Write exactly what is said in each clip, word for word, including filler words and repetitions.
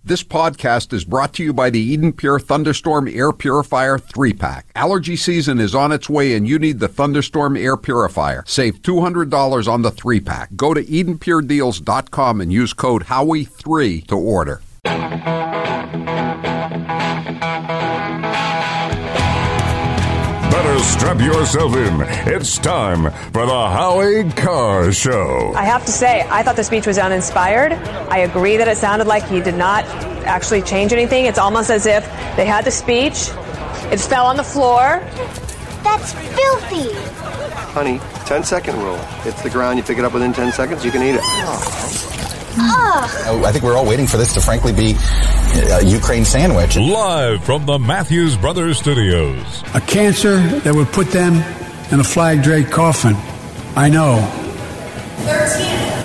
This podcast is brought to you by the Eden Pure Thunderstorm Air Purifier three pack. Allergy season is on its way and you need the Thunderstorm Air Purifier. Save two hundred dollars on the three pack. Go to eden pure deals dot com and use code Howie three to order. Better strap yourself in. It's time for the Howie Carr Show. I have to say, I thought the speech was uninspired. I agree that it sounded like he did not actually change anything. It's almost as if they had the speech, it fell on the floor. That's filthy. Honey, ten second rule. Hits the ground, you pick it up within ten seconds, you can eat it. Oh. I think we're all waiting for this to frankly be a Ukraine sandwich. Live from the Matthews Brothers Studios. A cancer that would put them in a flag draped coffin. I know. thirteen.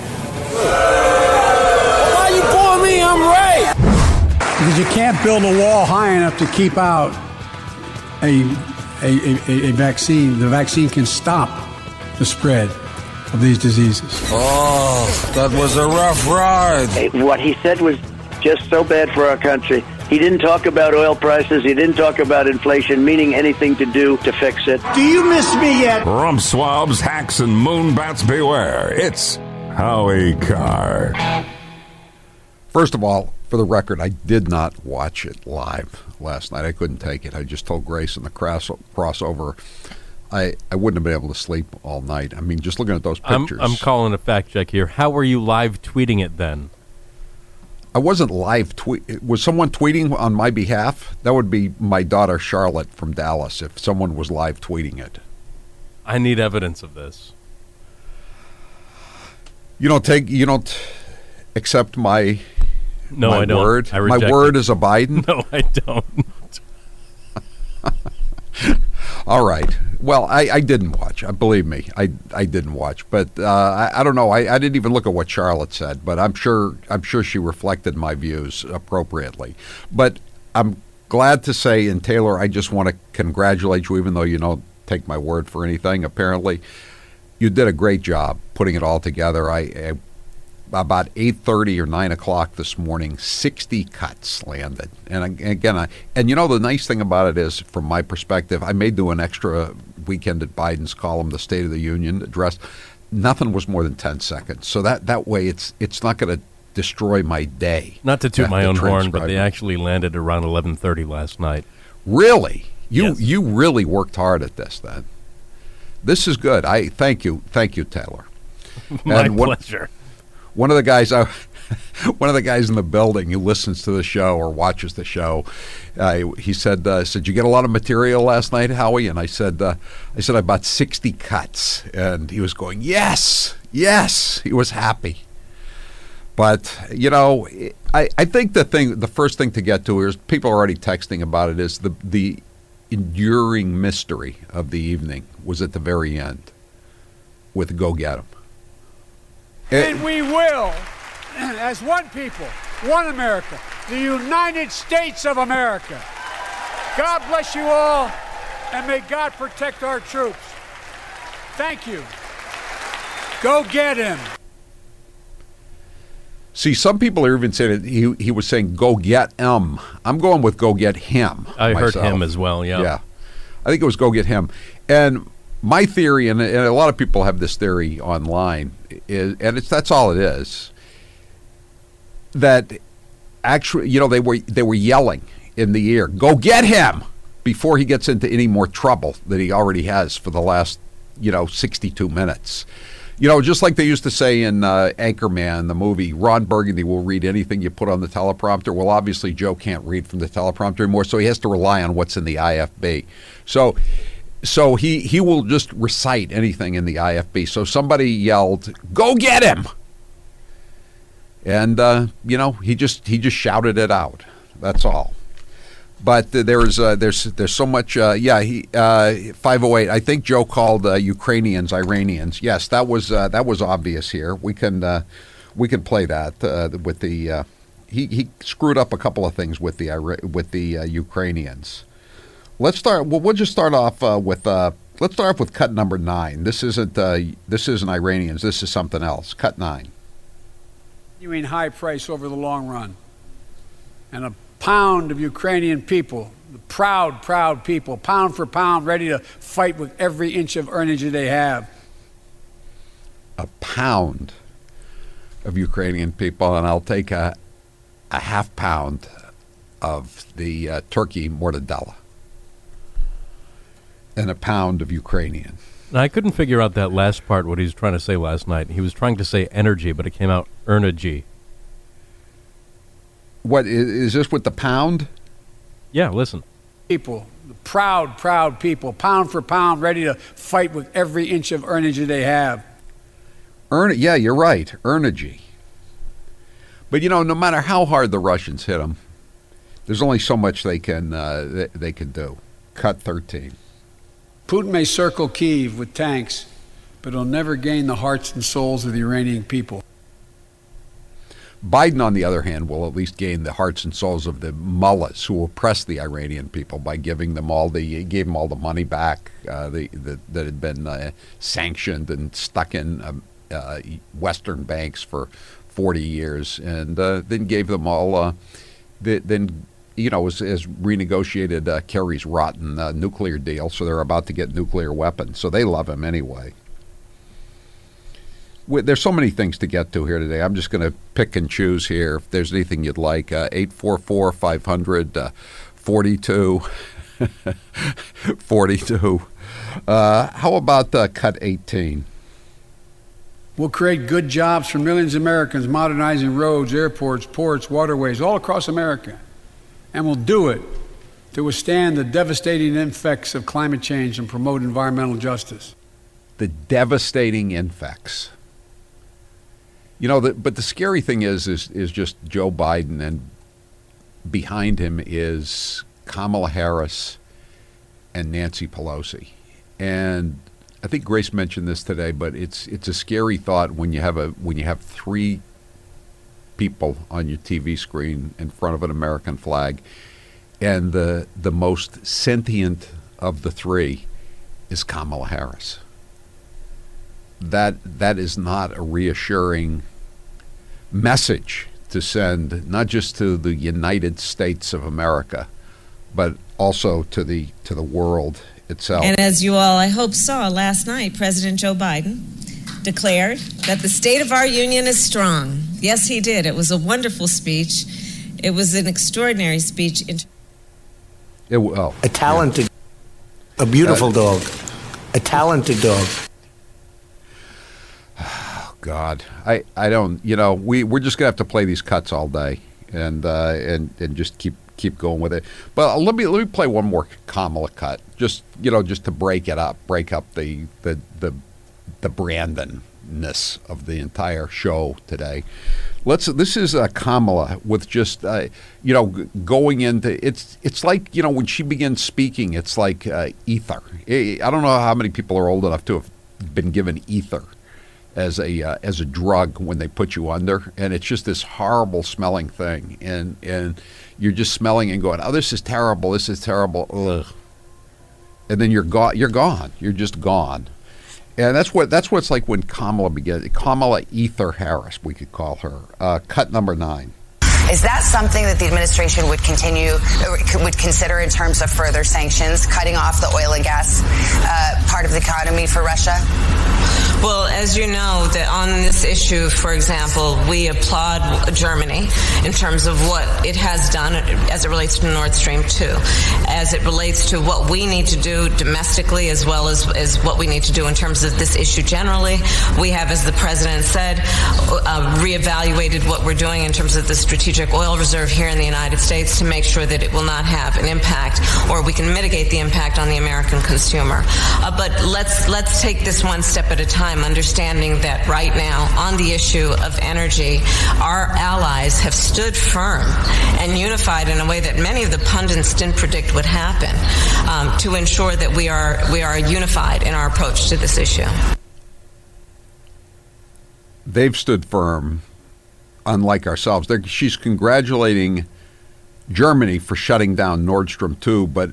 Why are you pulling me? I'm right. Because you can't build a wall high enough to keep out a, a, a, a vaccine. The vaccine can stop the spread of these diseases. Oh, that was a rough ride. What he said was just so bad for our country. He didn't talk about oil prices. He didn't talk about inflation, meaning anything to do to fix it. Do you miss me yet? Rump swabs, hacks, and moonbats beware. It's Howie Carr. First of all, for the record, I did not watch it live last night. I couldn't take it. I just told Grace in the cross- crossover I, I wouldn't have been able to sleep all night. I mean, just looking at those pictures. I'm, I'm calling a fact check here. How were you live tweeting it then? I wasn't live tweet. Was someone tweeting on my behalf? That would be my daughter Charlotte from Dallas if someone was live tweeting it. I need evidence of this. You don't take. You don't accept my. No, my I don't. Word. I my reject word it. is a Biden. No, I don't. All right. Well, I, I didn't watch. Uh, believe me, I I didn't watch. But uh, I, I don't know. I, I didn't even look at what Charlotte said. But I'm sure I'm sure she reflected my views appropriately. But I'm glad to say, and Taylor, I just want to congratulate you, even though you don't take my word for anything. Apparently, you did a great job putting it all together. I. I About eight thirty or nine o'clock this morning, sixty cuts landed. And again, I, and you know, the nice thing about it is, from my perspective, I may do an extra weekend at Biden's column, the State of the Union address. Nothing was more than ten seconds. So that, that way it's it's not going to destroy my day. Not to toot my own horn, but they it. actually landed around eleven thirty last night. Really? You Yes. you really worked hard at this then. This is good. I thank you. Thank you, Taylor. My and one, pleasure. One of the guys, I, one of the guys in the building who listens to the show or watches the show, uh, he said, uh, "Said you get a lot of material last night, Howie?" And I said, uh, "I said I bought sixty cuts." And he was going, "Yes, yes." He was happy. But you know, I, I think the thing, the first thing to get to is people are already texting about it. Is the the enduring mystery of the evening was at the very end with "Go Get 'Em." And we will, as one people, one America, the United States of America. God bless you all, and may God protect our troops. Thank you. Go get him. See, some people are even saying that he he was saying "Go get him." I'm going with "Go get him." I myself. heard him as well. Yeah. Yeah, I think it was "Go get him." And my theory, and, and a lot of people have this theory online, is, and it's that's all it is. That actually, you know, they were they were yelling in the ear, "Go get him!" before he gets into any more trouble that he already has for the last, you know, sixty-two minutes. You know, just like they used to say in uh, Anchorman, the movie, Ron Burgundy will read anything you put on the teleprompter. Well, obviously, Joe can't read from the teleprompter anymore, so he has to rely on what's in the I F B. So. So he, he will just recite anything in the I F B. So somebody yelled, "Go get him!" And, uh, you know, he just he just shouted it out. That's all. But uh, there's uh, there's there's so much. Uh, yeah, he uh, five oh eight. I think Joe called uh, Ukrainians Iranians. Yes, that was uh, that was obvious here. We can uh, we can play that uh, with the. Uh, he he screwed up a couple of things with the with the uh, Ukrainians. Let's start. Well, we'll just start off uh, with. Uh, let's start off with cut number nine. This isn't. Uh, this isn't Iranians. This is something else. Cut nine. You mean high price over the long run? and a pound of Ukrainian people, the proud, proud people, pound for pound, ready to fight with every inch of energy they have. A pound of Ukrainian people, and I'll take a, a half pound of the uh, turkey mortadella and a pound of Ukrainian. Now, I couldn't figure out that last part, what he was trying to say last night. He was trying to say energy, but it came out energy. What, is, is this with the pound? Yeah, listen. People, the proud, proud people, pound for pound, ready to fight with every inch of energy they have. Earn, yeah, you're right, energy. But, you know, no matter how hard the Russians hit them, there's only so much they can uh, they, they can do. Cut thirteen. Putin may circle Kyiv with tanks, but he'll never gain the hearts and souls of the Iranian people. Biden, on the other hand, will at least gain the hearts and souls of the mullahs who oppressed the Iranian people by giving them all the he gave them all the money back uh, the, the, that had been uh, sanctioned and stuck in um, uh, Western banks for forty years, and uh, then gave them all. Uh, the, then you know has, has renegotiated uh, Kerry's rotten uh, nuclear deal, so they're about to get nuclear weapons. So they love him anyway. There's so many things to get to here today. I'm just going to pick and choose here. If there's anything you'd like, uh, eight four four, five hundred, uh, forty-two, forty-two. Uh, how about uh, cut eighteen? We'll create good jobs for millions of Americans, modernizing roads, airports, ports, waterways, all across America. And we'll do it to withstand the devastating effects of climate change and promote environmental justice. The devastating effects. You know, the, but the scary thing is, is, is just Joe Biden, and behind him is Kamala Harris and Nancy Pelosi. And I think Grace mentioned this today, but it's it's a scary thought when you have a when you have three people on your T V screen in front of an American flag, and the the most sentient of the three is Kamala Harris. That that is not a reassuring message to send, not just to the United States of America, but also to the to the world itself. And as you all, I hope, saw last night, President Joe Biden declared that the state of our union is strong. Yes, he did. It was a wonderful speech. It was an extraordinary speech. It, oh, a talented, yeah. a beautiful uh, dog, a talented dog. God, I, I don't, you know, we, we're just going to have to play these cuts all day and uh, and and just keep keep going with it. But let me let me play one more Kamala cut, just, you know, just to break it up, break up the the the, the Brandon-ness of the entire show today. Let's. This is uh, Kamala with just, uh, you know, g- going into, it's it's like, you know, when she begins speaking, it's like uh, ether. I don't know how many people are old enough to have been given ether as a uh, as a drug when they put you under, and it's just this horrible smelling thing, and and you're just smelling and going, oh, this is terrible, this is terrible, ugh. And then you're gone, you're gone, you're just gone, and that's what that's what it's like when Kamala begins. Kamala Ether Harris, we could call her. Uh, cut number nine. Is that something that the administration would continue, would consider in terms of further sanctions, cutting off the oil and gas uh, part of the economy for Russia? Well, as you know, that on this issue, for example, we applaud Germany in terms of what it has done as it relates to Nord Stream two, as it relates to what we need to do domestically as well as, as what we need to do in terms of this issue generally. We have, as the president said, uh, reevaluated what we're doing in terms of the strategic oil reserve here in the United States to make sure that it will not have an impact, or we can mitigate the impact on the American consumer. Uh, but let's let's take this one step at a time, understanding that right now on the issue of energy, our allies have stood firm and unified in a way that many of the pundits didn't predict would happen, um, to ensure that we are we are unified in our approach to this issue. They've stood firm, unlike ourselves. They're, she's congratulating Germany for shutting down Nord Stream two, but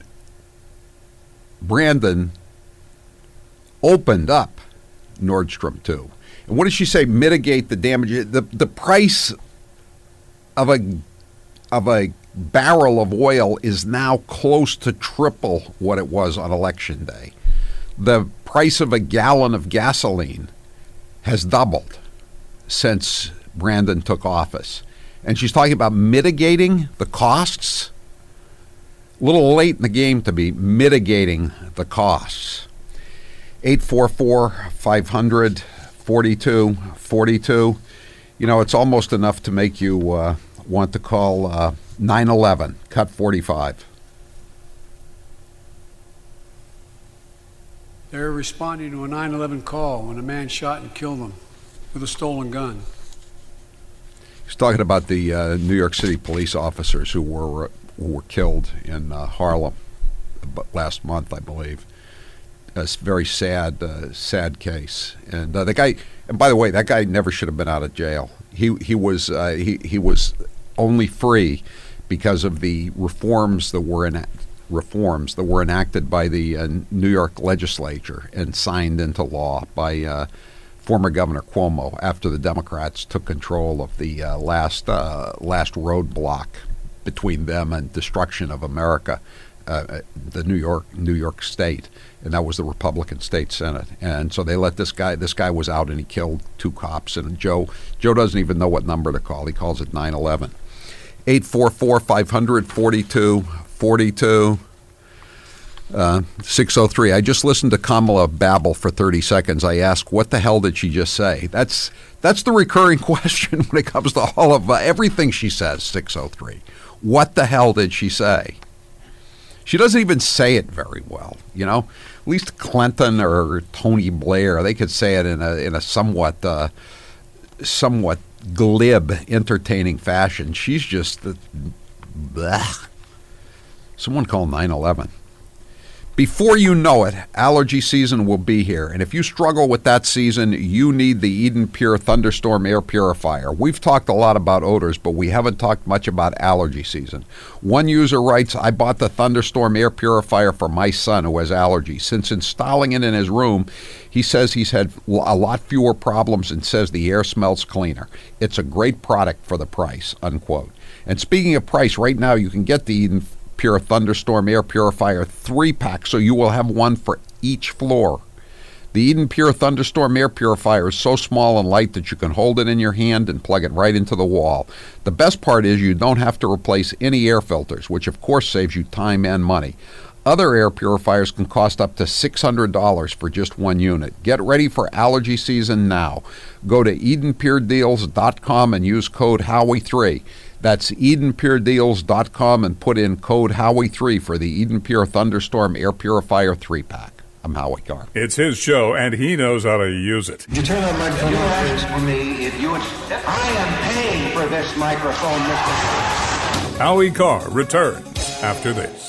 Brandon opened up Nord Stream two. And what did she say? Mitigate the damage. The, the price of a of a barrel of oil is now close to triple what it was on Election Day. The price of a gallon of gasoline has doubled since Brandon took office. And she's talking about mitigating the costs. A little late in the game to be mitigating the costs. eight four four, five hundred, forty-two forty-two. You know, it's almost enough to make you uh, want to call uh, nine eleven, cut forty-five. They're responding to a nine eleven call when a man shot and killed them with a stolen gun. He's talking about the uh, New York City police officers who were uh, who were killed in uh, Harlem last month, I believe. A very sad, uh, sad case. And uh, the guy, and by the way, that guy never should have been out of jail. He he was uh, he he was only free because of the reforms that were in reforms that were enacted by the uh, New York legislature and signed into law by uh, former Governor Cuomo after the Democrats took control of the uh, last uh, last roadblock between them and destruction of America, uh, the New York New York State, and that was the Republican State Senate. And so they let this guy. This guy was out and he killed two cops. And Joe Joe doesn't even know what number to call. He calls it nine eleven. eight four four, five hundred, forty-two forty-two. Uh, six oh three. I just listened to Kamala babble for thirty seconds. I asked, what the hell did she just say? That's that's the recurring question when it comes to all of uh, everything she says, six oh three. What the hell did she say? She doesn't even say it very well, you know? At least Clinton or Tony Blair, they could say it in a in a somewhat uh, somewhat glib, entertaining fashion. She's just the bleh. Someone call nine eleven. Before you know it, allergy season will be here. And if you struggle with that season, you need the Eden Pure Thunderstorm Air Purifier. We've talked a lot about odors, but we haven't talked much about allergy season. One user writes, I bought the Thunderstorm Air Purifier for my son who has allergies. Since installing it in his room, he says he's had a lot fewer problems and says the air smells cleaner. It's a great product for the price, unquote. And speaking of price, right now you can get the Eden Pure Thunderstorm Air Purifier three-pack, so you will have one for each floor. The Eden Pure Thunderstorm Air Purifier is so small and light that you can hold it in your hand and plug it right into the wall. The best part is you don't have to replace any air filters, which of course saves you time and money. Other air purifiers can cost up to six hundred dollars for just one unit. Get ready for allergy season now. Go to Eden Pure Deals dot com and use code Howie three. That's Eden Pure Deals dot com and put in code Howie three for the Eden Pure Thunderstorm Air Purifier three-pack. I'm Howie Carr. It's his show, and he knows how to use it. Would you turn that microphone off, please? For me, if you would... I am paying for this microphone, Mister Howie Carr returns after this.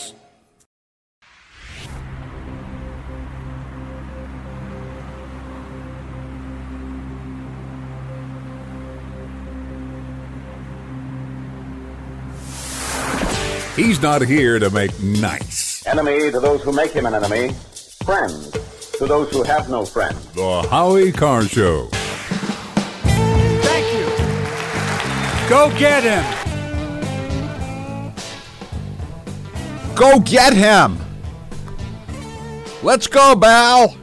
He's not here to make nice. Enemy to those who make him an enemy. Friend to those who have no friend. The Howie Carr Show. Thank you. Go get him. Go get him. Let's go, Bal.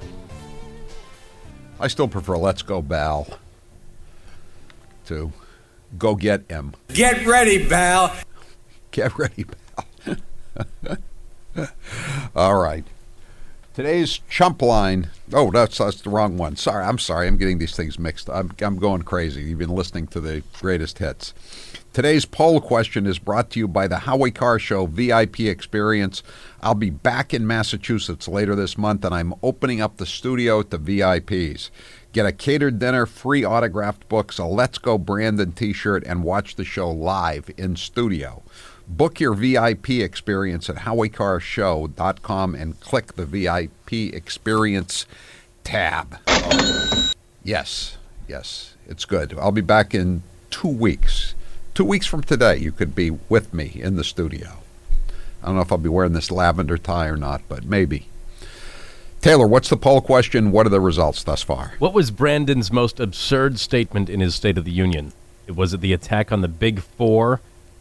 I still prefer let's go, Bal, to go get him. Get ready, Bal. Get ready, pal. All right. Today's chump line. Oh, that's that's the wrong one. Sorry, I'm sorry. I'm getting these things mixed. I'm I'm going crazy. You've been listening to the greatest hits. Today's poll question is brought to you by the Howie Carr Show V I P Experience. I'll be back in Massachusetts later this month, and I'm opening up the studio to V I Ps. Get a catered dinner, free autographed books, a Let's Go Brandon t-shirt, and watch the show live in studio. Book your V I P experience at Howie Carr Show dot com and click the V I P Experience tab. Yes, yes, it's good. I'll be back in two weeks. Two weeks from today, you could be with me in the studio. I don't know if I'll be wearing this lavender tie or not, but maybe. Taylor, what's the poll question? What are the results thus far? What was Brandon's most absurd statement in his State of the Union? Was it the attack on the Big Four,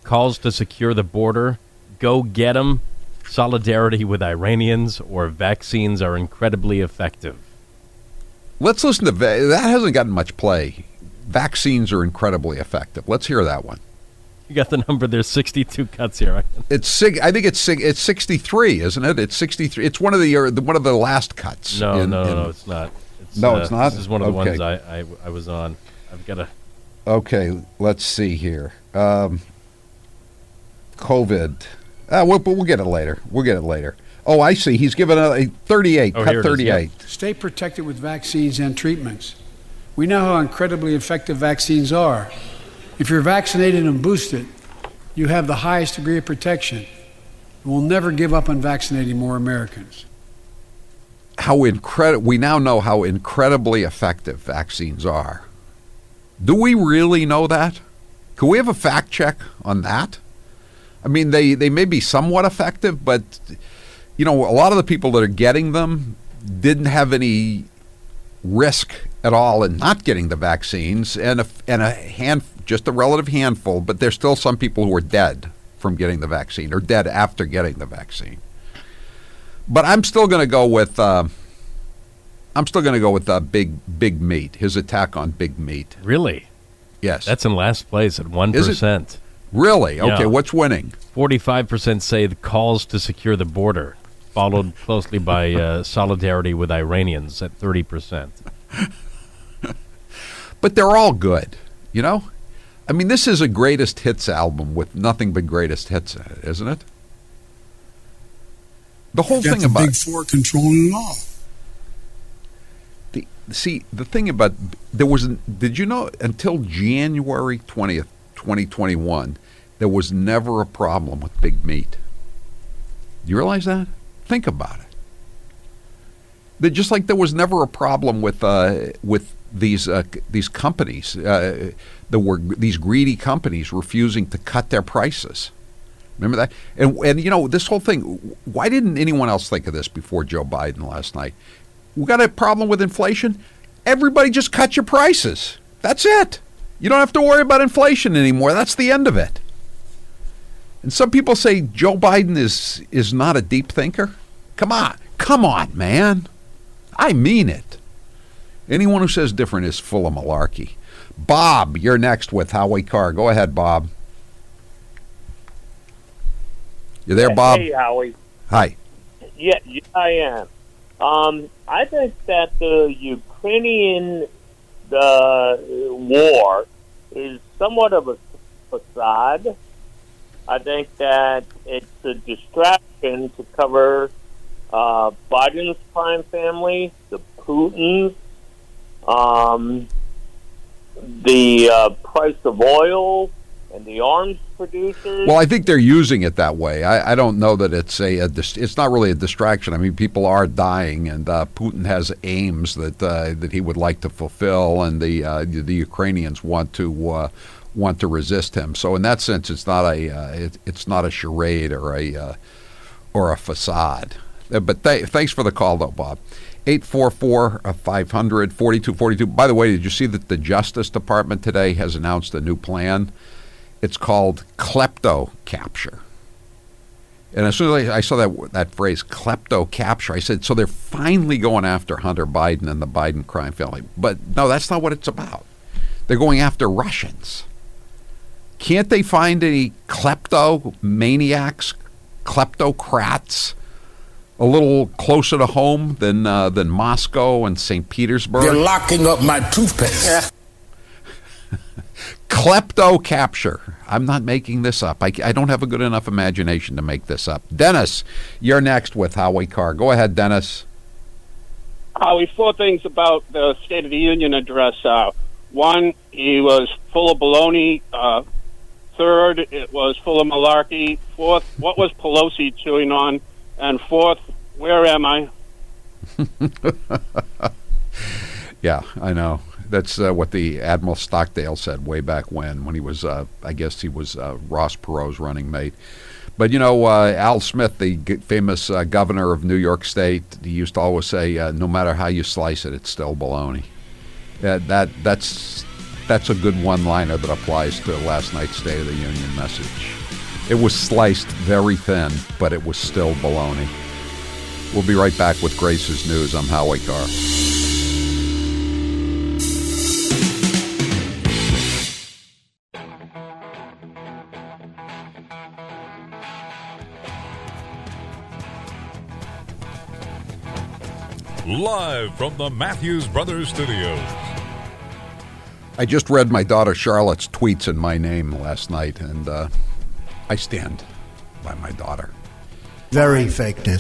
calls to secure the border, go get 'em, solidarity with Iranians, or vaccines are incredibly effective. Let's listen to va- that. Hasn't gotten much play. Vaccines are incredibly effective. Let's hear that one. You got the number. There's sixty-two cuts here. It's sig- I think it's sig- it's sixty-three, isn't it? It's sixty-three. It's one of the, uh, the one of the last cuts. No, in, no, in, no, it's not. It's, no, uh, it's not. This is one of the okay. ones I, I I was on. I've got a. Okay, let's see here. Um, COVID. Uh, we'll, we'll get it later. We'll get it later. Oh, I see. He's given a, a thirty-eight. Oh, cut thirty-eight. Is, yeah. Stay protected with vaccines and treatments. We know how incredibly effective vaccines are. If you're vaccinated and boosted, you have the highest degree of protection. We'll never give up on vaccinating more Americans. How incredible! We now know how incredibly effective vaccines are. Do we really know that? Can we have a fact check on that? I mean, they, they may be somewhat effective, but, you know, a lot of the people that are getting them didn't have any risk at all in not getting the vaccines, and a, and a hand, just a relative handful, but there's still some people who are dead from getting the vaccine or dead after getting the vaccine. But I'm still going to go with uh, I'm still going to go with uh, big big meat. His attack on big meat. Really? Yes. That's in last place at one percent. Really? Okay. Yeah. What's winning? Forty-five percent say the calls to secure the border, followed closely by uh, solidarity with Iranians at thirty percent. But they're all good, you know? I mean, this is a greatest hits album with nothing but greatest hits in it, isn't it? The whole thing the about Big Four controlling law. The see the thing about there was did you know until January twentieth, twenty twenty-one, there was never a problem with big meat. Do you realize that? Think about it. That just like there was never a problem with uh, with these uh, these companies, uh, there were these greedy companies refusing to cut their prices. Remember that? And and you know this whole thing. Why didn't anyone else think of this before Joe Biden last night? We got a problem with inflation. Everybody just cut your prices. That's it. You don't have to worry about inflation anymore. That's the end of it. And some people say Joe Biden is is not a deep thinker. Come on, come on, man. I mean it. Anyone who says different is full of malarkey. Bob, you're next with Howie Carr. Go ahead, Bob. You there, Bob? Hey, Howie. Hi. Yeah, yeah, I am. Um, I think that the Ukrainian uh, war is somewhat of a facade. I think that it's a distraction to cover uh, Biden's crime family, the Putins, um, the uh, price of oil, and the arms producers. Well, I think they're using it that way. I, I don't know that it's a, a dis- it's not really a distraction. I mean, people are dying, and uh, Putin has aims that uh, that he would like to fulfill, and the uh, the Ukrainians want to uh, want to resist him. So, in that sense, it's not a uh, it, it's not a charade or a uh, or a facade. Uh, but th- thanks for the call, though, Bob. eight four four, five hundred, forty-two forty-two. By the way, did you see that the Justice Department today has announced a new plan? It's called klepto capture. And as soon as I saw that that phrase, klepto capture, I said, so they're finally going after Hunter Biden and the Biden crime family. But no, that's not what it's about. They're going after Russians. Can't they find any klepto maniacs, kleptocrats, a little closer to home than uh, than Moscow and Saint Petersburg? They're locking up my toothpaste. Yeah. Klepto capture. I'm not making this up. I, I don't have a good enough imagination to make this up. Dennis, you're next with Howie Carr. Go ahead, Dennis. Howie, four things about the State of the Union address. Uh, one, he was full of baloney. Uh, third, it was full of malarkey. Fourth, what was Pelosi chewing on? And fourth, where am I? Yeah, I know. That's uh, what the Admiral Stockdale said way back when, when he was, uh, I guess he was uh, Ross Perot's running mate. But, you know, uh, Al Smith, the g- famous uh, governor of New York State, he used to always say, uh, no matter how you slice it, it's still baloney. Uh, that That's that's a good one-liner that applies to last night's State of the Union message. It was sliced very thin, but it was still baloney. We'll be right back with Grace's News. I'm Howie Carr. Live from the Matthews Brothers Studios. I just read my daughter Charlotte's tweets in my name last night, and uh, I stand by my daughter. Very fake news.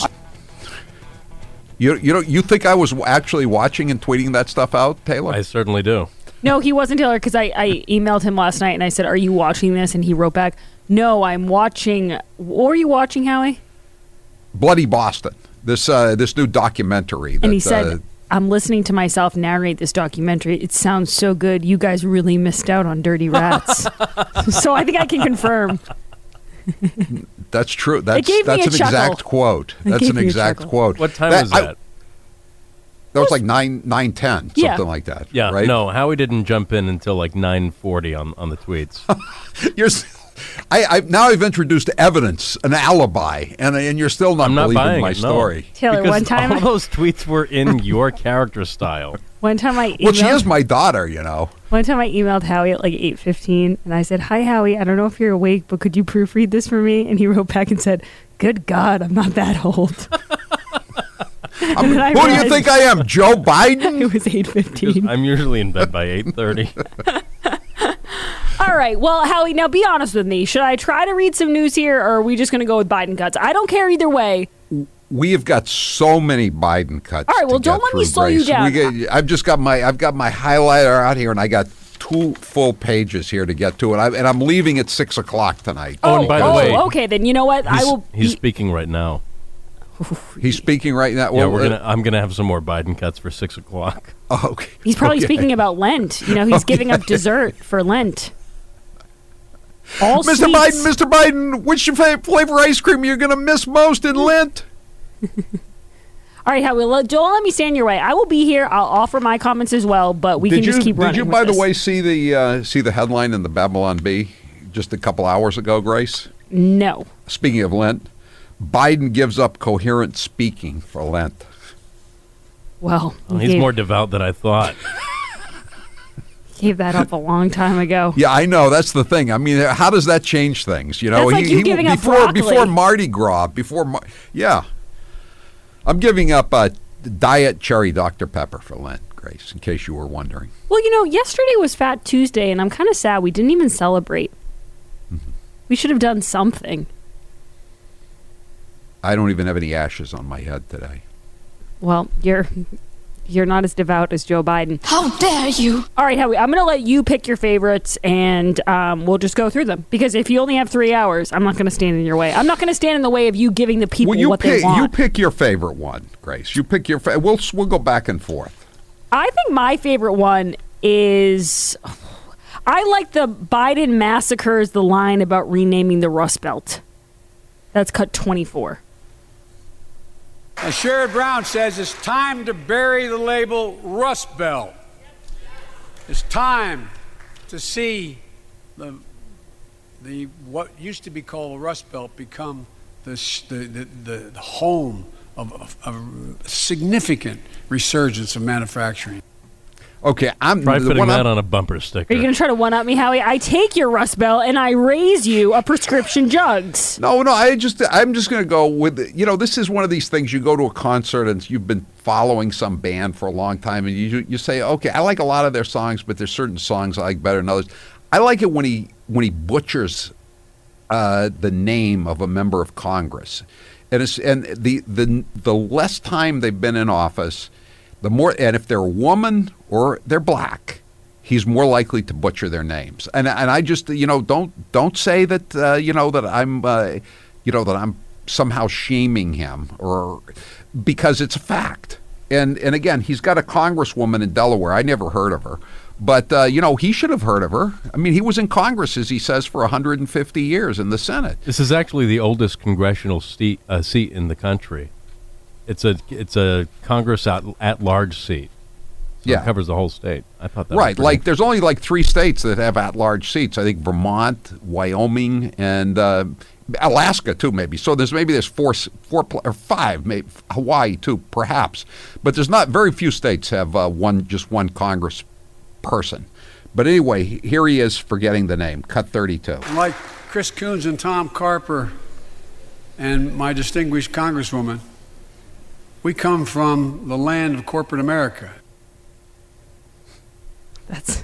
You you don't you think I was actually watching and tweeting that stuff out, Taylor? I certainly do. No, he wasn't, Taylor, because I, I emailed him last night and I said, "Are you watching this?" And he wrote back, "No, I'm watching." What were you watching, Howie? Bloody Boston. This uh, this new documentary. That, And he said, uh, "I'm listening to myself narrate this documentary. It sounds so good. You guys really missed out on Dirty Rats." So I think I can confirm. That's true. That's gave me that's a an chuckle. exact quote. It That's gave an me a exact chuckle. quote. What time That- was I- that? That was like nine nine ten, something Yeah. like that. Yeah, right? no, Howie didn't jump in until like nine forty on, on the tweets. You're, s- I, I now I've introduced evidence, an alibi, and and you're still not I'm not believing buying my it, no. story. Taylor, Because one time, all those tweets were in your character style. one time I emailed, Well, she is my daughter, you know. one time I emailed Howie at like eight fifteen, and I said, "Hi, Howie. I don't know if you're awake, but could you proofread this for me?" And he wrote back and said, "Good God, I'm not that old." I'm- And then I who do you realized- think I am, Joe Biden? It was eight fifteen. I'm usually in bed by eight thirty. All right. Well, Howie, now be honest with me. Should I try to read some news here, or are we just going to go with Biden cuts? I don't care either way. We have got so many Biden cuts. All right, well, to don't get let me through, slow you Grace. down. We get, I've just got my I've got my highlighter out here, and I got two full pages here to get to, and, I, and I'm leaving at six o'clock tonight. Oh, and by the oh, way, okay. Then you know what? I He's, will. he's be- speaking right now. He's speaking right now. Yeah, Well, we're uh, gonna. I'm gonna have some more Biden cuts for six o'clock. Oh, okay. He's probably Okay. speaking about Lent. You know, he's Oh, giving up yeah. dessert for Lent. All Mister sweets. Biden, Mister Biden, which your fa- flavor ice cream you're going to miss most in Lent? All right, Howie. Well, don't let me stand in your way. I will be here. I'll offer my comments as well, but we did can you, just keep running. Did you, with by the this. way, see the uh, see the headline in the Babylon Bee just a couple hours ago, Grace? No. Speaking of Lent, Biden gives up coherent speaking for Lent. Well, Oh, he he's gave, more devout than I thought. gave that up a long time ago. Yeah, I know. That's the thing. I mean, how does that change things? You know, That's like you giving up before broccoli. before Mardi Gras, before Mar- yeah, I'm giving up uh, diet cherry Doctor Pepper for Lent, Grace. In case you were wondering. Well, you know, yesterday was Fat Tuesday, and I'm kind of sad we didn't even celebrate. Mm-hmm. We should have done something. I don't even have any ashes on my head today. Well, you're you're not as devout as Joe Biden. How dare you? All right, Howie, I'm going to let you pick your favorites, and um, we'll just go through them. Because if you only have three hours, I'm not going to stand in your way. I'm not going to stand in the way of you giving the people Well, you what pick, they want. you pick your favorite one, Grace. You pick your. Fa- we'll we'll go back and forth. I think my favorite one is... I like the Biden massacres the line about renaming the Rust Belt. That's cut twenty-four. As Sherrod Brown says, it's time to bury the label Rust Belt. It's time to see the the what used to be called the Rust Belt become the the the, the, the home of, of, of a significant resurgence of manufacturing. Okay, I'm Try the putting one that I'm- on a bumper sticker. Are you going to try to one-up me, Howie? I take your Rust Belt and I raise you a prescription jugs. No, no. I just, I'm just going to go with. You know, this is one of these things. You go to a concert and you've been following some band for a long time, and you you say, okay, I like a lot of their songs, but there's certain songs I like better than others. I like it when he when he butchers uh, the name of a member of Congress, and it's and the the the less time they've been in office, the more, and if they're a woman or they're black, he's more likely to butcher their names. And and I just, you know, don't don't say that uh, you know that I'm uh, you know that I'm somehow shaming him, or because it's a fact. And and again, he's got a congresswoman in Delaware. I never heard of her. But, uh, you know, he should have heard of her. I mean, he was in Congress, as he says, for one hundred fifty years in the Senate. This is actually the oldest congressional seat, uh, seat in the country. It's a it's a Congress at, at large seat. So Yeah. it covers the whole state. I thought that was Right, pretty- like there's only like three states that have at-large seats. I think Vermont, Wyoming, and uh, Alaska too, maybe. So there's maybe there's four, s- four pl- or five, maybe Hawaii too, perhaps. But there's not very few states have uh, one, just one Congress person. But anyway, here he is forgetting the name. Cut thirty-two. Like Chris Coons and Tom Carper and my distinguished Congresswoman, we come from the land of corporate America. That's.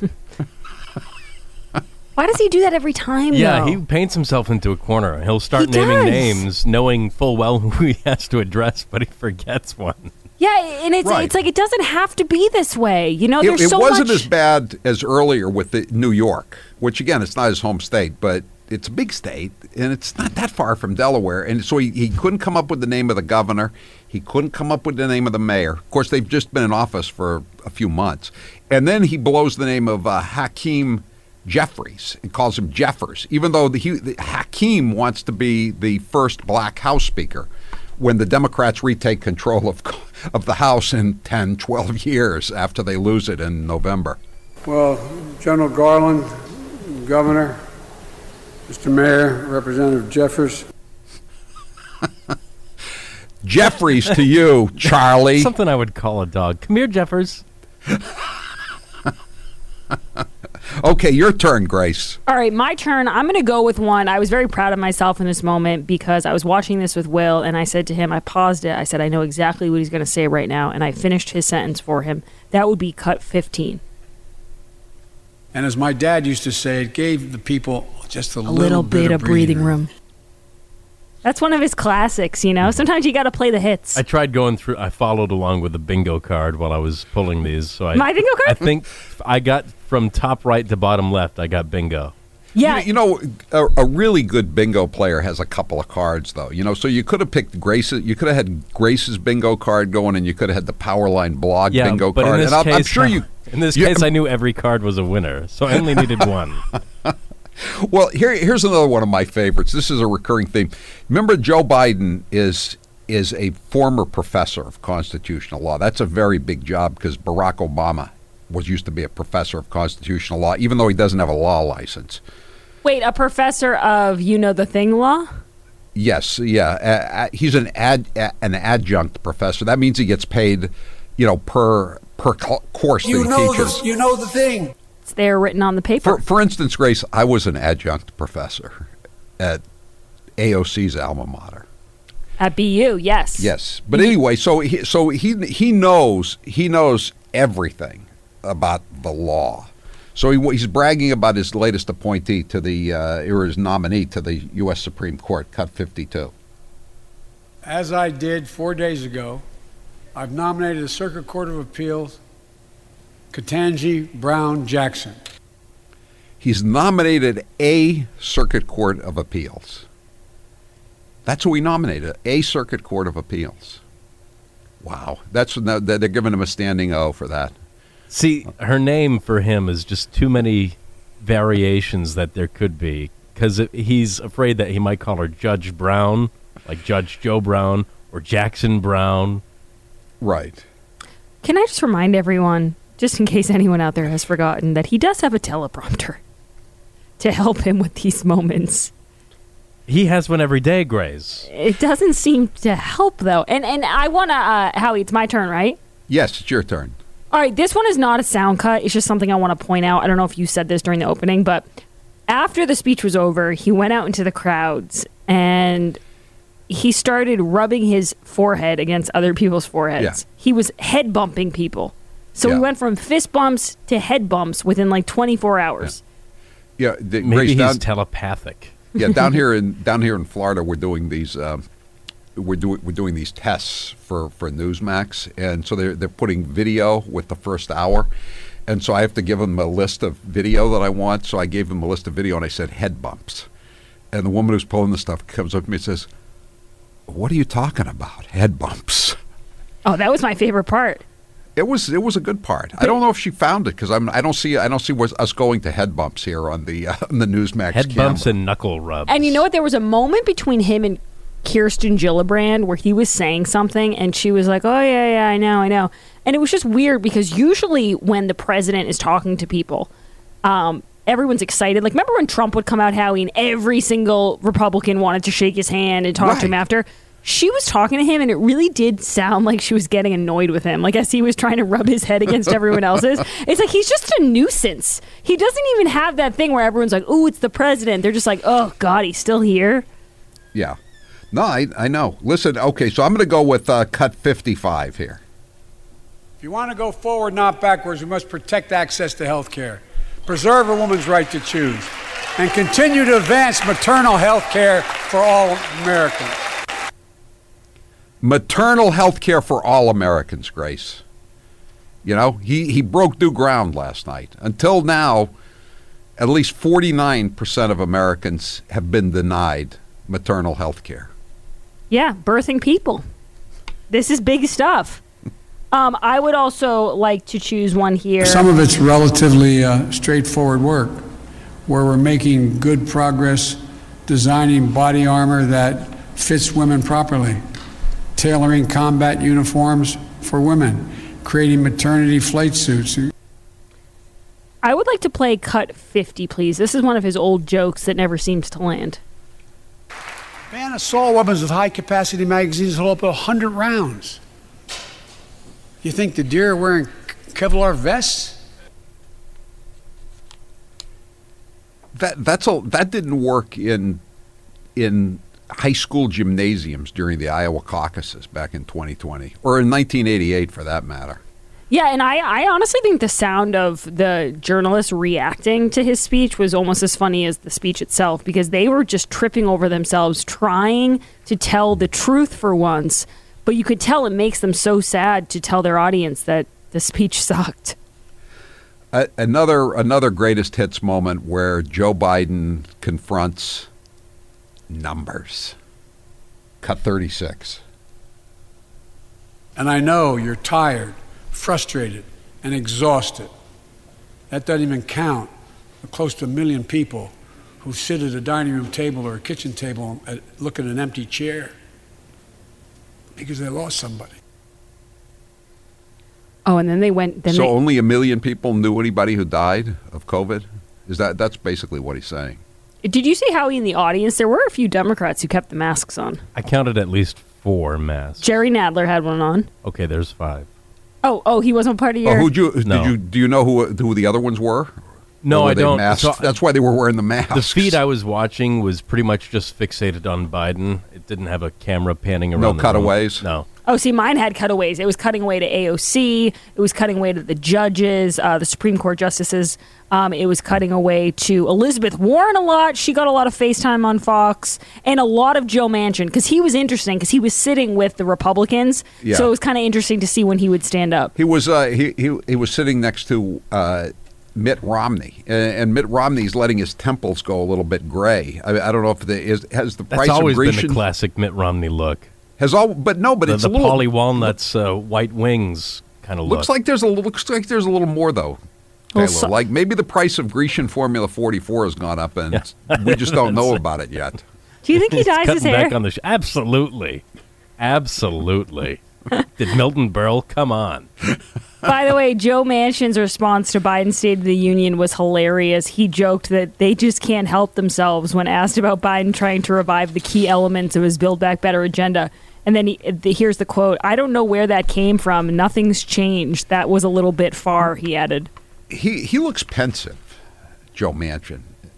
Why does he do that every time? Yeah, though? he paints himself into a corner. He'll start He naming does. names, knowing full well who he has to address, but he forgets one. Yeah, and it's Right. it's like it doesn't have to be this way. You know, It, there's it so wasn't much. as bad as earlier with the New York, which again, it's not his home state, but it's a big state, and it's not that far from Delaware. And so he, he couldn't come up with the name of the governor. He couldn't come up with the name of the mayor. Of course, they've just been in office for a few months. And then he blows the name of uh, Hakeem Jeffries and calls him Jeffers, even though the, he, the Hakeem wants to be the first black House Speaker when the Democrats retake control of of the House in ten, twelve years after they lose it in November. Well, General Garland, Governor, Mister Mayor, Representative Jeffers. Jeffries to you, Charlie. Something I would call a dog. Come here, Jeffers. Okay, your turn, Grace. All right, my turn. I'm going to go with one. I was very proud of myself in this moment because I was watching this with Will, and I said to him, I paused it. I said, I know exactly what he's going to say right now, and I finished his sentence for him. That would be cut fifteen. And as my dad used to say, it gave the people just a, A little, bit, of breathing room. That's one of his classics, you know? Sometimes you got to play the hits. I tried going through. I followed along with the bingo card while I was pulling these. So I, My bingo card? I think I got from top right to bottom left. I got bingo. Yeah. You, you know, a, a really good bingo player has a couple of cards, though. You know, so you could have picked Grace's. You could have had Grace's bingo card going, and you could have had the Powerline blog Yeah, bingo but card. in this and I'm, case, I'm sure you. In this you- case, I knew every card was a winner, so I only needed one. Well, here, here's another one of my favorites. This is a recurring theme. Remember, Joe Biden is is a former professor of constitutional law. That's a very big job because Barack Obama was used to be a professor of constitutional law, even though he doesn't have a law license. Wait, a professor of you know the thing law? Yes, yeah. Uh, uh, he's an ad, uh, an adjunct professor. That means he gets paid, you know, per per cl- course You that he know teaches. the, you know the thing. It's there written on the paper. For, for instance, Grace, I was an adjunct professor at A O C's alma mater. At B U, yes. Yes, but anyway, so he, so he he knows he knows everything about the law. So he, he's bragging about his latest appointee to the uh, or his nominee to the U S Supreme Court, cut fifty-two. As I did four days ago, I've nominated the Circuit Court of Appeals, Ketanji Brown Jackson. He's nominated a Circuit Court of Appeals. That's who he nominated, a Circuit Court of Appeals. Wow, that's they're giving him a standing O for that. See, her name for him is just too many variations that there could be, because he's afraid that he might call her Judge Brown, like Judge Joe Brown, or Jackson Brown. Right. Can I just remind everyone, just in case anyone out there has forgotten, that he does have a teleprompter to help him with these moments. He has one every day, Grace. It doesn't seem to help, though. And and I want to, uh, Howie, it's my turn, right? Yes, it's your turn. All right, this one is not a sound cut. It's just something I want to point out. I don't know if you said this during the opening, but after the speech was over, he went out into the crowds and he started rubbing his forehead against other people's foreheads. Yeah. He was head bumping people. So Yeah. he went from fist bumps to head bumps within like twenty-four hours. Yeah, the, Maybe Grace, he's down, telepathic. yeah, down here in down here in Florida, we're doing these um, we're doing we're doing these tests for, for Newsmax, and so they're they're putting video with the first hour, and so I have to give them a list of video that I want. So I gave them a list of video, and I said head bumps, and the woman who's pulling the stuff comes up to me and says, "What are you talking about? Head bumps?" Oh, that was my favorite part. It was it was a good part. I don't know if she found it because I'm I don't see I don't see what's, us going to head bumps here on the uh, on the Newsmax Head camera. bumps and knuckle rubs. And you know what? There was a moment between him and Kirsten Gillibrand where he was saying something and she was like, oh, yeah, yeah, I know, I know. And it was just weird because usually when the president is talking to people, um, everyone's excited. Like, remember when Trump would come out, Howie, and every single Republican wanted to shake his hand and talk Right. to him after? She was talking to him, and it really did sound like she was getting annoyed with him. Like, as he was trying to rub his head against everyone else's. It's like he's just a nuisance. He doesn't even have that thing where everyone's like, ooh, it's the president. They're just like, oh, God, he's still here. Yeah. No, I, I know. Listen, okay, so I'm going to go with uh, cut fifty-five here. If you want to go forward, not backwards, we must protect access to health care, preserve a woman's right to choose, and continue to advance maternal health care for all Americans. Maternal health care for all Americans, Grace. You know, he, he broke new ground last night. Until now, at least forty-nine percent of Americans have been denied maternal health care. Yeah, birthing people. This is big stuff. Um, I would also like to choose one here. Some of it's relatively uh, straightforward work, where we're making good progress designing body armor that fits women properly, tailoring combat uniforms for women, creating maternity flight suits. I would like to play cut fifty, please. This is one of his old jokes that never seems to land. Ban assault weapons with high-capacity magazines hold up to one hundred rounds. You think the deer are wearing Kevlar vests? That that's a, that didn't work in in high school gymnasiums during the Iowa caucuses back in twenty twenty, or in nineteen eighty-eight for that matter. Yeah, and I, I honestly think the sound of the journalists reacting to his speech was almost as funny as the speech itself, because they were just tripping over themselves trying to tell the truth for once. But you could tell it makes them so sad to tell their audience that the speech sucked. Uh, another another greatest hits moment where Joe Biden confronts numbers. Cut thirty-six. And I know you're tired, frustrated, and exhausted. That doesn't even count the close to a million people who sit at a dining room table or a kitchen table and look at an empty chair because they lost somebody. Oh, and then they went... Then so they, only a million people knew anybody who died of COVID? Is that that's basically what he's saying? Did you see how in the audience there were a few Democrats who kept the masks on? I counted at least four masks. Jerry Nadler had one on. Okay, there's five. Oh, oh, he wasn't part of your... Oh, who'd you, No. did you, do you know who who the other ones were? No, Or were I they don't. masked? So- That's why they were wearing the masks. The feed I was watching was pretty much just fixated on Biden. It didn't have a camera panning around. No the cutaways? room. No. Oh, see, mine had cutaways. It was cutting away to A O C. It was cutting away to the judges, uh, the Supreme Court justices. Um, it was cutting away to Elizabeth Warren a lot. She got a lot of FaceTime on Fox. And a lot of Joe Manchin, because he was interesting, because he was sitting with the Republicans. Yeah. So it was kind of interesting to see when he would stand up. He was uh, he, he he was sitting next to uh, Mitt Romney, and, and Mitt Romney's letting his temples go a little bit gray. I, I don't know if the is has the That's price always of Grecian been the classic Mitt Romney look. has all, but no, but the, it's the a little Polly Walnuts uh, white wings kind of look. looks like there's a little- looks like there's a little more though. Well, Taylor. so- like maybe the price of Grecian Formula forty-four has gone up, and we just don't know about it yet. Do you think he He's dyes his cutting hair? back on the sh- Absolutely. Absolutely. Did Milton Berle? Come on. By the way, Joe Manchin's response to Biden's State of the Union was hilarious. He joked that they just can't help themselves when asked about Biden trying to revive the key elements of his Build Back Better agenda. And then he, the, here's the quote, "I don't know where that came from. Nothing's changed. That was a little bit far," he added. He he looks pensive, Joe Manchin,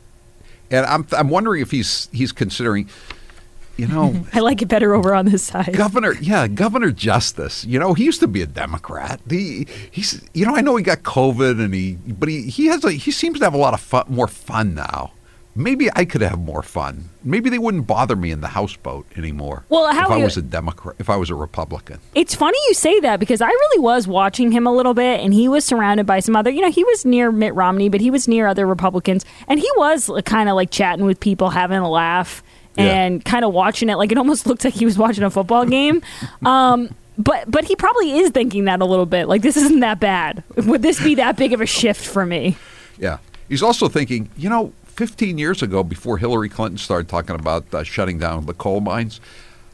and I'm I'm wondering if he's he's considering, you know. I like it better over on this side. Governor, yeah, Governor Justice. You know, he used to be a Democrat. He, he's, you know, I know he got COVID, and he, but he, he has a, he seems to have a lot of fun, more fun now. Maybe I could have more fun. Maybe they wouldn't bother me in the houseboat anymore. Well, how if I you- was a Democrat, if I was a Republican. It's funny you say that because I really was watching him a little bit, and he was surrounded by some other, you know, he was near Mitt Romney, but he was near other Republicans, and he was kind of like chatting with people, having a laugh, and kind of watching it. Like it almost looked like he was watching a football game. um, but but he probably is thinking that a little bit. Like, this isn't that bad. Would this be that big of a shift for me? Yeah, he's also thinking, you know, fifteen years ago, before Hillary Clinton started talking about uh, shutting down the coal mines,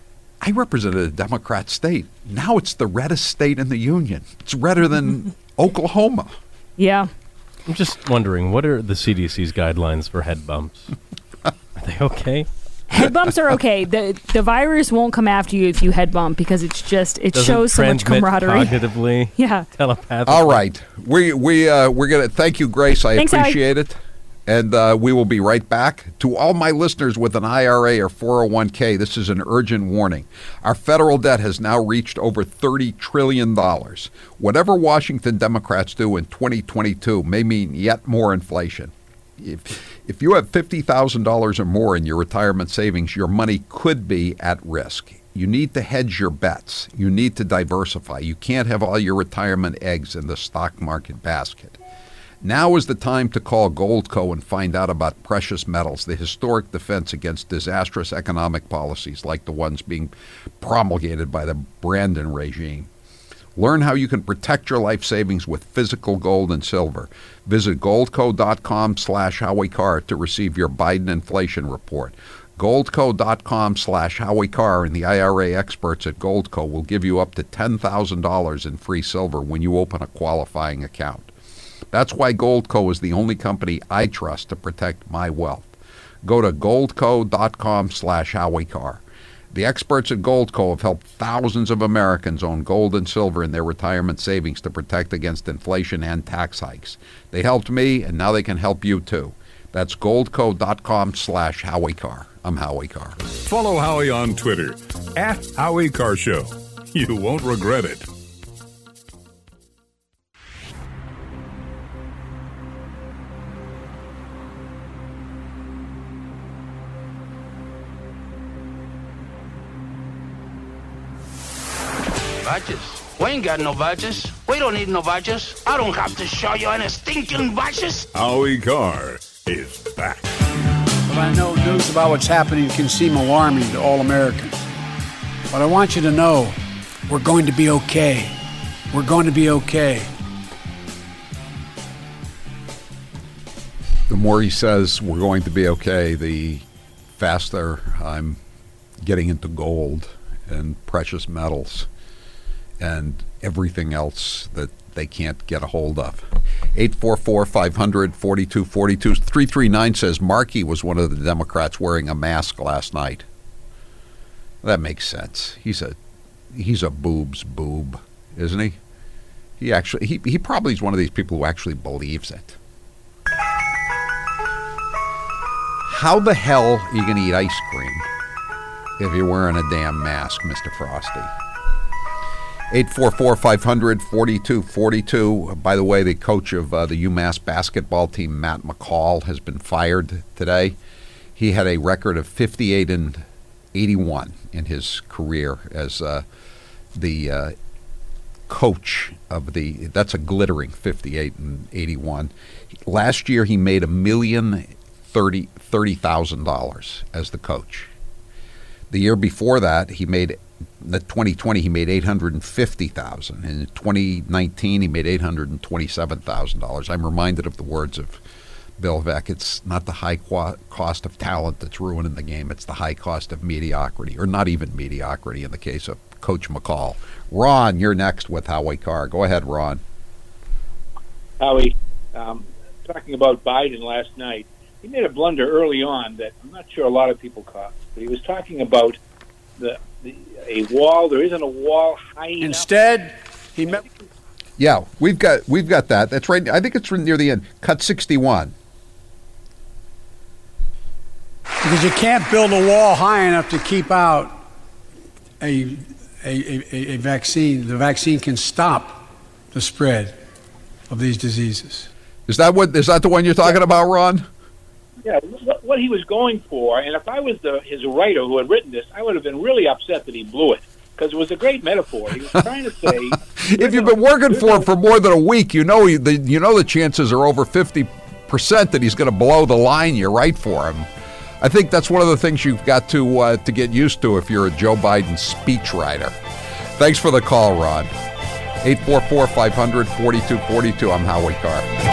I represented a Democrat state. Now it's the reddest state in the union. It's redder than Oklahoma. Yeah. I'm just wondering, what are the C D C's guidelines for head bumps? Are they okay? Head bumps are okay. The the virus won't come after you if you head bump because it's just it Doesn't shows so much transmit camaraderie. Cognitively, yeah. telepathically. All right. We we uh, we're gonna thank you, Grace. I Thanks, appreciate it. And uh, we will be right back. To all my listeners with an I R A or four oh one k, this is an urgent warning. Our federal debt has now reached over thirty trillion dollars. Whatever Washington Democrats do in twenty twenty-two may mean yet more inflation. If, if you have fifty thousand dollars or more in your retirement savings, your money could be at risk. You need to hedge your bets. You need to diversify. You can't have all your retirement eggs in the stock market basket. Now is the time to call Goldco and find out about precious metals, the historic defense against disastrous economic policies like the ones being promulgated by the Brandon regime. Learn how you can protect your life savings with physical gold and silver. Visit goldco.com slash Howie Carr to receive your Biden inflation report. Goldco.com slash Howie Carr and the I R A experts at Goldco will give you up to ten thousand dollars in free silver when you open a qualifying account. That's why Goldco is the only company I trust to protect my wealth. Go to goldco.com slash Howie Carr. The experts at Goldco have helped thousands of Americans own gold and silver in their retirement savings to protect against inflation and tax hikes. They helped me, and now they can help you too. That's goldco.com slash Howie Carr. I'm Howie Carr. Follow Howie on Twitter, at Howie Carr Show. You won't regret it. Vouchers? We ain't got no vouchers. We don't need no vouchers. I don't have to show you any stinking vouchers. Howie Carr is back. But I know news about what's happening can seem alarming to all Americans. But I want you to know we're going to be okay. We're going to be okay. The more he says we're going to be okay, the faster I'm getting into gold and precious metals and everything else that they can't get a hold of. eight four four, five hundred, forty-two forty-two. three three nine says Markey was one of the Democrats wearing a mask last night. That makes sense. He's a he's a boob's boob, isn't he? He actually he, he probably is one of these people who actually believes it. How the hell are you going to eat ice cream if you're wearing a damn mask, Mister Frosty? eight four four, five hundred, forty-two forty-two. By the way, the coach of uh, the UMass basketball team, Matt McCall, has been fired today. He had a record of fifty-eight and eighty-one in his career as uh, the uh, coach of the, that's a glittering fifty-eight and eighty-one. Last year he made a million thirty thirty thousand dollars as the coach. The year before that he made, the twenty twenty he made eight hundred fifty thousand dollars. In twenty nineteen he made eight hundred twenty-seven thousand dollars. I'm reminded of the words of Bill Veeck. It's not the high qu- cost of talent that's ruining the game. It's the high cost of mediocrity, or not even mediocrity in the case of Coach McCall. Ron, you're next with Howie Carr. Go ahead, Ron. Howie, um, talking about Biden last night, he made a blunder early on that I'm not sure a lot of people caught. But he was talking about the, the a wall. There isn't a wall high enough. Instead, he met. Yeah, we've got we've got that. That's right. I think it's near the end. Cut sixty-one. Because you can't build a wall high enough to keep out a a, a, a vaccine. The vaccine can stop the spread of these diseases. Is that what? Is that the one you're talking about, Ron? Yeah, what, what he was going for, and if I was the, his writer who had written this, I would have been really upset that he blew it, because it was a great metaphor. He was trying to say... if you've been working for him for more than a week, you know the you know the chances are over fifty percent that he's going to blow the line you write for him. I think that's one of the things you've got to uh, to get used to if you're a Joe Biden speechwriter. Thanks for the call, Ron. eight four four, five hundred, forty-two forty-two. I'm Howie Carr.